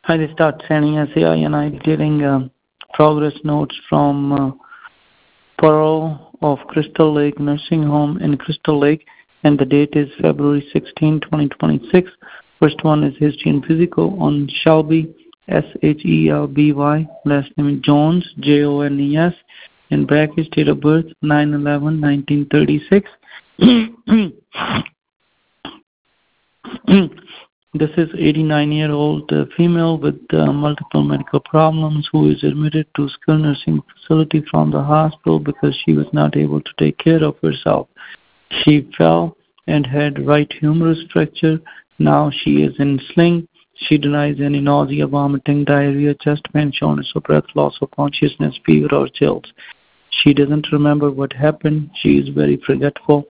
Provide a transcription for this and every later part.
I start sending SAI and I'm getting progress notes from Pearl of Crystal Lake Nursing Home in Crystal Lake, and the date is February 16, 2026. First one is history and physical on Shelby, Shelby, last name is Jones, Jones, in brackets, date of birth 9/11/1936. This is 89-year-old female with multiple medical problems who is admitted to skilled nursing facility from the hospital because she was not able to take care of herself. She fell and had right humerus fracture. Now she is in sling. She denies any nausea, vomiting, diarrhea, chest pain, shortness of breath, loss of consciousness, fever, or chills. She doesn't remember what happened. She is very forgetful.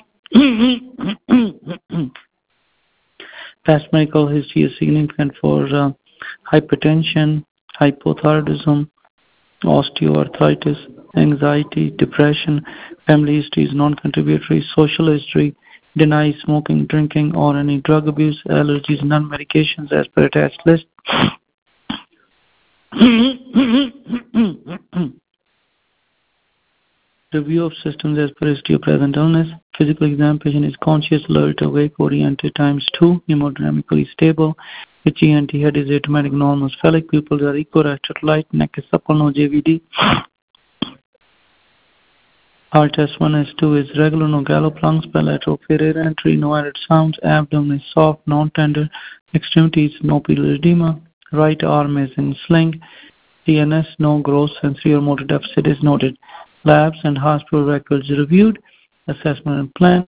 Past medical history is significant for hypertension, hypothyroidism, osteoarthritis, anxiety, depression. Family history is non-contributory. Social history denies smoking, drinking, or any drug abuse. Allergies, none. Medications as per attached list. Review of systems as per history of present illness. Physical exam, patient is conscious, alert, awake, oriented ×2, hemodynamically stable. HENT head is automatic, normal, spheric. Pupils are equilateral, light, neck is supple, no JVD. Heart test 1S2 is regular, no gallop, lungs bilateral, failure entry, no added sounds. Abdomen is soft, non-tender. Extremities, no pedal edema. Right arm is in sling. CNS, no gross sensory or motor deficit is noted. Labs and hospital records reviewed. Assessment and plan.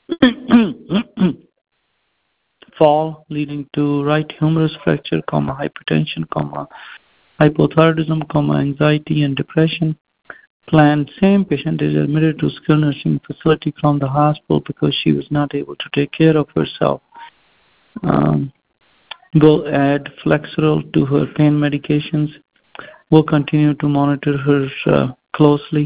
Fall leading to right humerus fracture, hypertension, hypothyroidism, anxiety and depression. Plan same. Patient is admitted to skilled nursing facility from the hospital because she was not able to take care of herself. Will add Flexeril to her pain medications. Will continue to monitor her closely.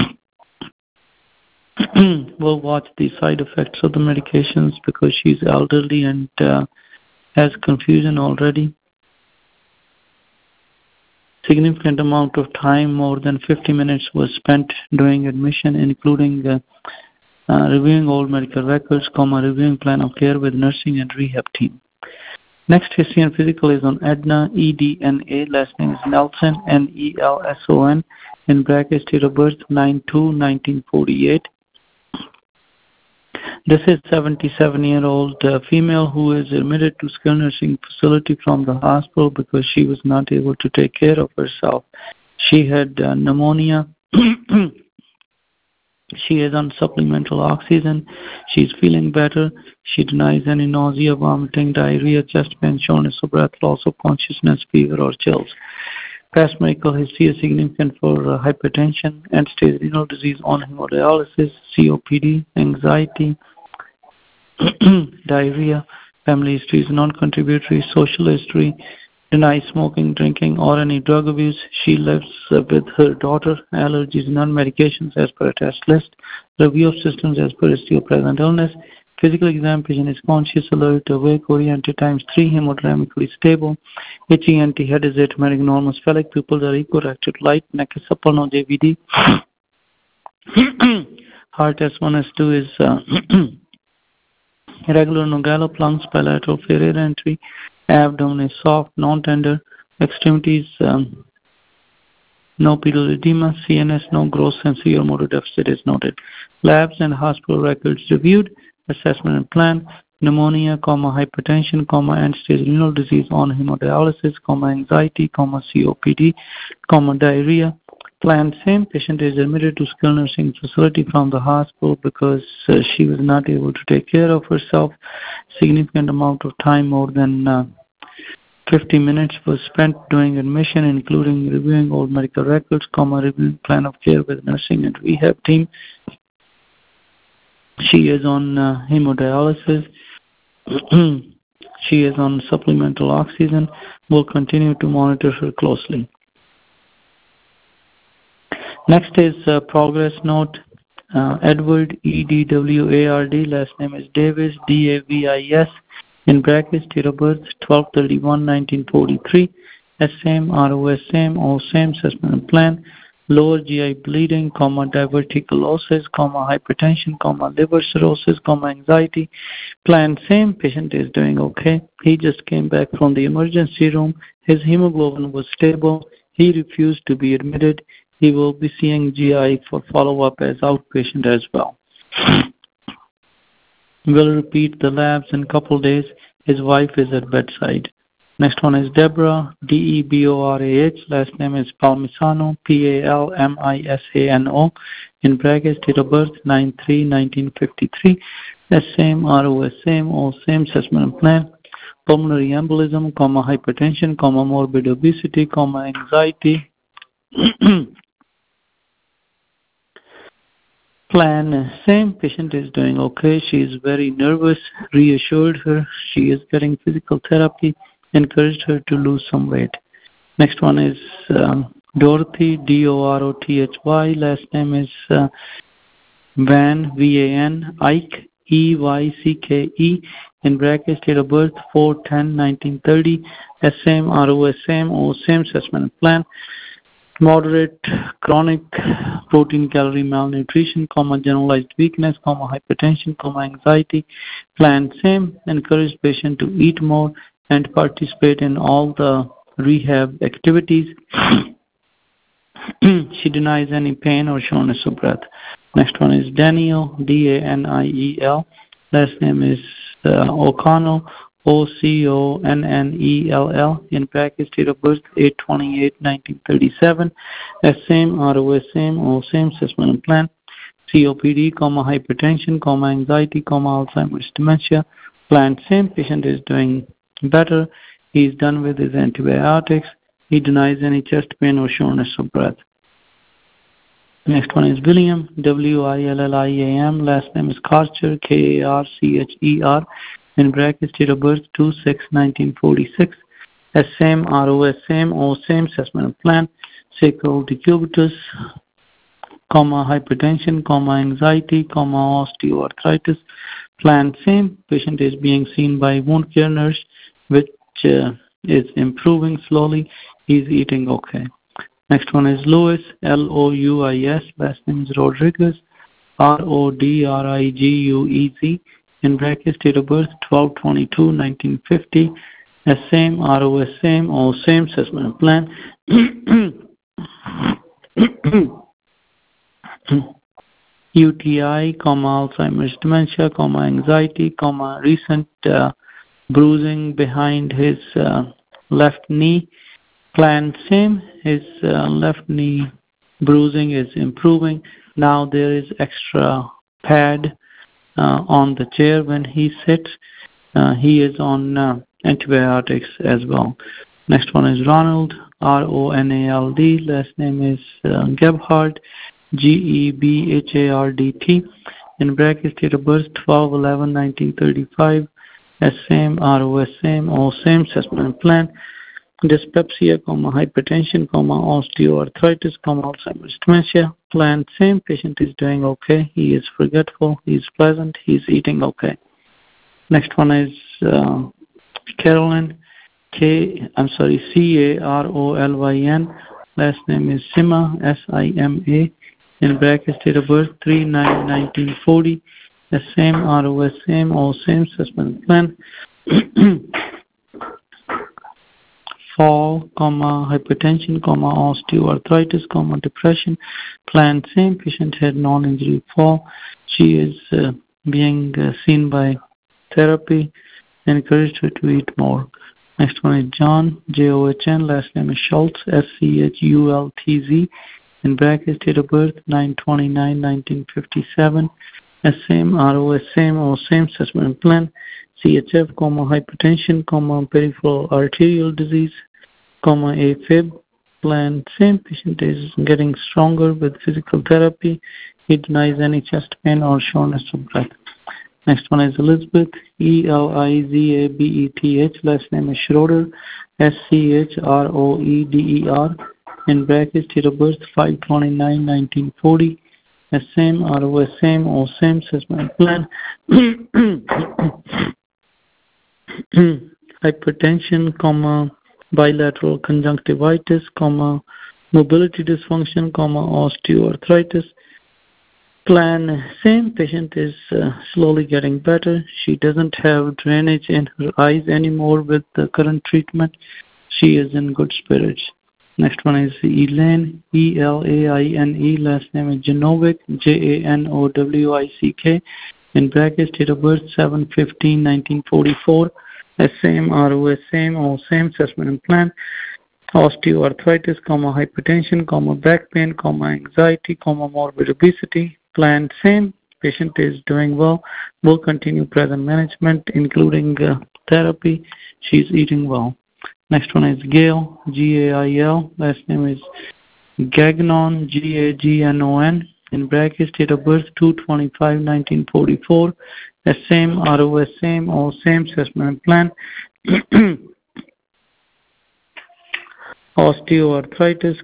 Will watch the side effects of the medications because she's elderly and has confusion already. Significant amount of time, more than 50 minutes, was spent during admission, including reviewing all medical records, reviewing plan of care with nursing and rehab team. Next, history and physical is on Edna, EDNA, last name is Nelson, NELSON, in brackets, date of birth 9/2/1948. This is 77-year-old female who is admitted to skilled nursing facility from the hospital because she was not able to take care of herself. She had pneumonia. She is on supplemental oxygen. She's feeling better. She denies any nausea, vomiting, diarrhea, chest pain, shortness of breath, loss of consciousness, fever, or chills. Past medical history is significant for hypertension, end-stage renal disease, on hemodialysis, COPD, anxiety, diarrhea. Family history is non-contributory. Social history denies smoking, drinking, or any drug abuse. She lives with her daughter. Allergies, none. Medications as per attached list. Review of systems as per history of present illness. Physical exam, patient is conscious, alert, awake, oriented ×3, hemodynamically stable. HENT head is automatic, normal, spheric. Pupils are equilateral, light, neck is supple, no JVD. Heart test 1S2 is irregular, no gallop, lungs bilateral, failure entry. Abdomen is soft, non-tender. Extremities, no pedal edema. CNS, no gross sensory or motor deficit is noted. Labs and hospital records reviewed. Assessment and plan. Pneumonia, hypertension, end-stage renal disease, on hemodialysis, anxiety, COPD, diarrhea. Plan same. Patient is admitted to skilled nursing facility from the hospital because she was not able to take care of herself. Significant amount of time, more than 50 minutes, was spent during admission, including reviewing all medical records, reviewing plan of care with nursing and rehab team. She is on hemodialysis. She is on supplemental oxygen. We'll continue to monitor her closely. Next is progress note. Edward, EDWARD, last name is Davis, DAVIS, In brackets, date of birth 12/31/1943. Same, ROS same, all same, assessment and plan. Lower GI bleeding, diverticulosis, hypertension, liver cirrhosis, anxiety. Plan same, patient is doing okay. He just came back from the emergency room. His hemoglobin was stable. He refused to be admitted. He will be seeing GI for follow-up as outpatient as well. We'll repeat the labs in a couple days. His wife is at bedside. Next one is Deborah, Deborah. Last name is Palmisano, Palmisano. In brackets, date of birth 9/3/1953. Same, ROS same, all same, assessment and plan. Pulmonary embolism, hypertension, morbid obesity, anxiety. Plan same, patient is doing okay. She is very nervous. Reassured her. She is getting physical therapy. Encouraged her to lose some weight. Next one is Dorothy, Dorothy. Last name is Van, Van, Ike, Eycke. In brackets, date of birth 4/10/1930. Same, ROS same, all same, assessment and plan. Moderate chronic protein calorie malnutrition, generalized weakness, hypertension, anxiety. Plan same. Encourage patient to eat more and participate in all the rehab activities. She denies any pain or shortness of breath. Next one is Daniel, Daniel. Last name is O'Connell, Oconnell. In brackets, date of birth 8/28/1937. Same, ROS same, all same, assessment and plan. COPD, hypertension, anxiety, Alzheimer's dementia. Plan same. Patient is doing better. He is done with his antibiotics. He denies any chest pain or shortness of breath. Next one is William, William. Last name is Karcher, Karcher. In brackets, date of birth 2/6/1946. Same, ROS same, all same, assessment and plan. Sacral decubitus, hypertension, anxiety, osteoarthritis. Plan same. Patient is being seen by wound care nurse, which is improving slowly. He's eating okay. Next one is Louis, Louis. Last name is Rodriguez, Rodriguez. In brackets, date of birth 12/22/1950. Same, ROS same, all same, assessment and plan. UTI, Alzheimer's dementia, anxiety, recent bruising behind his left knee. Plan same. His left knee bruising is improving. Now there is extra pad on the chair when he sits. He is on antibiotics as well. Next one is Ronald, Ronald. Last name is Gebhardt, Gebhardt. In brackets, date of birth 12/11/1935. Same, ROS same, all same, assessment and plan. Dyspepsia, hypertension, osteoarthritis, Alzheimer's dementia. Plan same. Patient is doing okay. He is forgetful. He is pleasant. He is eating okay. Next one is Carolyn, Carolyn. Last name is Sima, Sima. In brackets, date of birth 3/9/1940. Same, ROS same, all same, assessment plan. Fall, hypertension, osteoarthritis, depression. Plan same. Patient had non-injury fall. She is being seen by therapy. Encouraged her to eat more. Next one is John, John. Last name is Schultz, Schultz. In brackets, date of birth 9/29/1957. Same, ROS same, all same, assessment plan. CHF, hypertension, peripheral arterial disease, AFib. Plan same. Patient is getting stronger with physical therapy. He denies any chest pain or shortness of breath. Next one is Elizabeth, Elizabeth. Last name is Schroeder, Schroeder. In brackets, date of birth 5/29/1940. Same, ROS same, all same, assessment plan. hypertension, bilateral conjunctivitis, mobility dysfunction, osteoarthritis. Plan, same patient is slowly getting better. She doesn't have drainage in her eyes anymore with the current treatment. She is in good spirits. Next one is Elaine, Elaine, last name is Janowick, Janowick, in brackets, date of birth 7/15/1944, same ROS, same assessment and plan, osteoarthritis, hypertension, back pain, anxiety, morbid obesity, plan same, patient is doing well, will continue present management including therapy, she's eating well. Next one is Gail, Gail, last name is Gagnon, Gagnon, in brackets, date of birth 2/25/1944, same ROS, same assessment plan, osteoarthritis,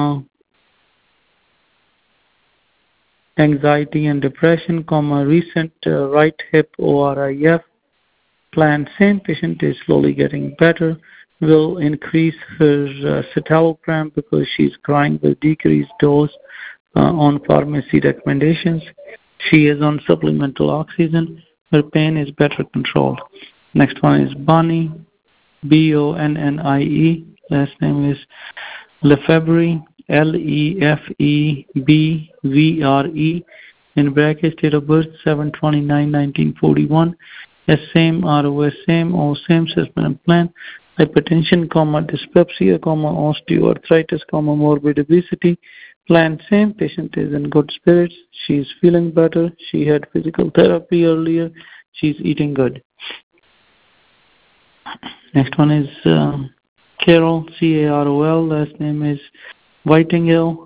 anxiety and depression, recent right hip ORIF, plan same, patient is slowly getting better, will increase her citalopram because she's crying with decreased dose on pharmacy recommendations. She is on supplemental oxygen. Her pain is better controlled. Next one is Bonnie, Bonnie. Last name is Lefebvre, Lefebvre, in brackets, date of birth 7/29/1941. Same ROS, same assessment plan, hypertension, dyspepsia, osteoarthritis, morbid obesity, plan same, patient is in good spirits, she is feeling better, she had physical therapy earlier, she's eating good. Next one is Carol, Carol, last name is Whittingill,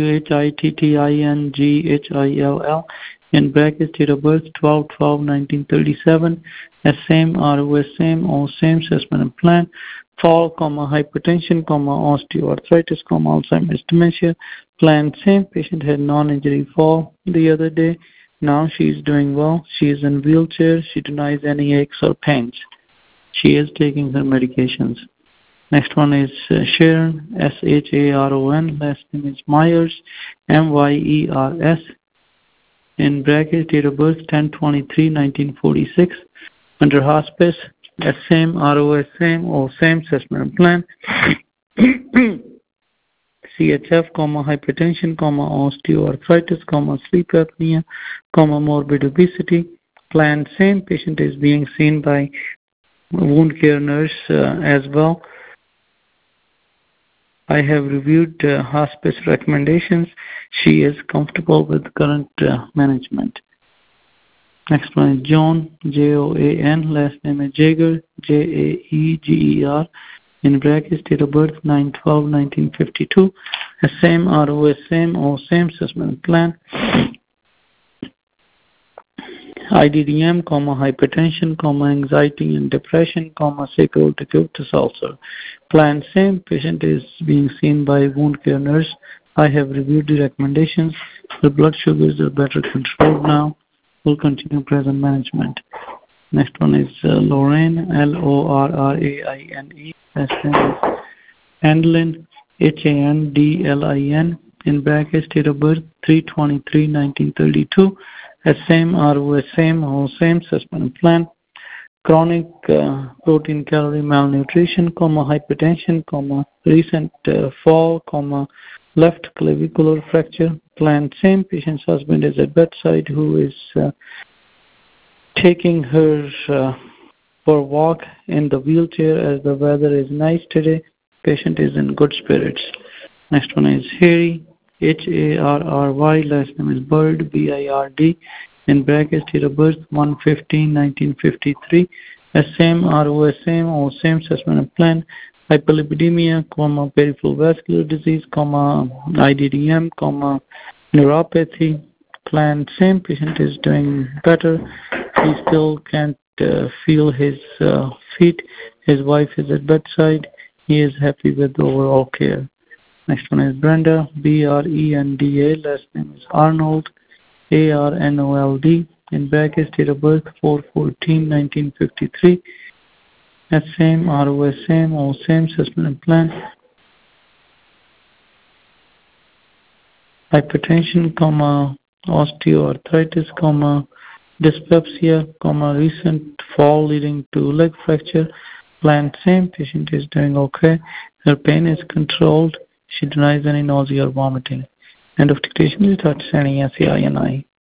Whittingill, in brackets, date of birth 12/12/1937, same ROS, same assessment and plan, fall, hypertension, osteoarthritis, Alzheimer's dementia, plan same, patient had non-injury fall the other day, now she is doing well, she is in wheelchair, she denies any aches or pains, she is taking her medications. Next one is Sharon, Sharon, last name is Myers, Myers, in brackets, date of birth 10/23/1946, under hospice, same ROS, same assessment plan, CHF, hypertension, osteoarthritis, sleep apnea, morbid obesity, plan same, patient is being seen by wound care nurse as well. I have reviewed hospice recommendations. She is comfortable with current management. Next one is Joan, Joan, last name is Jaeger, Jaeger, in brackets, date of birth 9/12/1952, same ROS, same assessment plan, IDDM, hypertension, anxiety and depression, sacral decubitus ulcer. Plan same, patient is being seen by wound care nurse. I have reviewed the recommendations. The blood sugars are better controlled now. Will continue present management. Next one is Lorraine, Lorraine, last name is Handlin, Handlin, in brackets, date of birth 3/23/1932, same ROS, same assessment plan, chronic protein calorie malnutrition, hypertension, recent fall, left clavicular fracture, plan same, patient's husband is at bedside who is taking her for a walk in the wheelchair as the weather is nice today. Patient is in good spirits. Next one is Harry, Harry, last name is Bird, Bird, in brackets, date of birth 1/15/1953, same ROS, same assessment plan, hyperlipidemia, peripheral vascular disease, IDDM, neuropathy, plan same, patient is doing better, he still can't feel his feet, his wife is at bedside, he is happy with the overall care. Next one is Brenda, Brenda, last name is Arnold, Arnold, in brackets, date of birth 4/14/1953, S same, ROS same, O same, assessment and plan. Hypertension, osteoarthritis, dyspepsia, recent fall leading to leg fracture. Plan same, patient is doing okay. Her pain is controlled. She denies any nausea or vomiting. End of dictation. You start sending SAI and I.